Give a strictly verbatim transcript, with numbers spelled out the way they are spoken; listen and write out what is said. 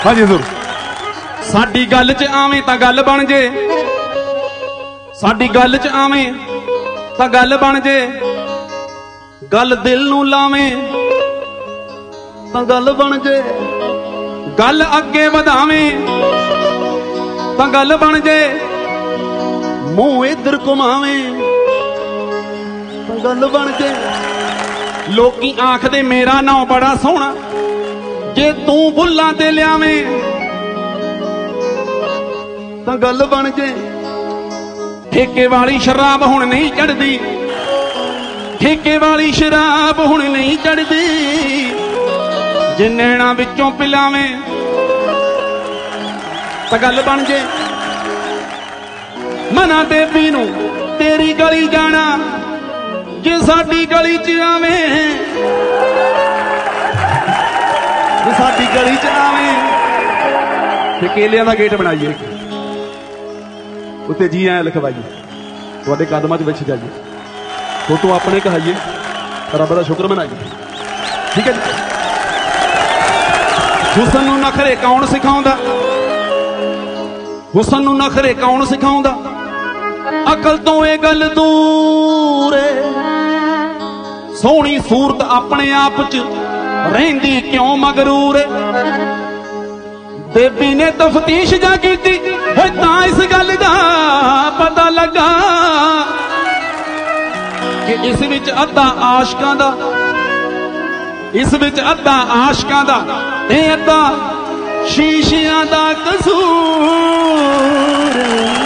हाँ जी हजूर। साडी गल च आवें तां गल बन जे, साडी गल च आवें तां गल बन जे, गल दिल नूं लावें तां गल बन जे, गल अगे वधावें तां गल बन जे, मूंह इधर घुमावें तां गल बन जे। लोकी आखदे मेरा नाम बड़ा सोहना, जे तू बुल्लां ते लियावें तां गल बन जे। ठेके वाली शराब हुण नहीं चढ़दी, ठेके वाली शराब हुण नहीं चढ़दी, जे नैना विचों पिलावें तां गल बन जे। मना बेबी नूं तेरी गली जाना, जे साडी गली च आवें, जे साडी गली च आवें। ते केलियां दा गेट बनाइए, उत्ते जी आए लिखवाइए, तुहाडे कदमां च विछ जाइए, फोटो अपने कहाइए, रब दा शुक्र मनाइए। ठीक है जी। हुसन नूं नखरे कौन सिखाउंदा, हुसन नूं नखरे कौन सिखाउंदा, अकल तो ये गल दूर है। सोहनी सूरत अपने आप च रहिंदी क्यों मगरूर है। बेबी ने तफ्तीश जा कीती, तां इस गल दा पता लगा कि इस विच अद्धा आशकां दा, इस विच अद्धा आशकां दा ते अद्धा शीशियां दा कसूर।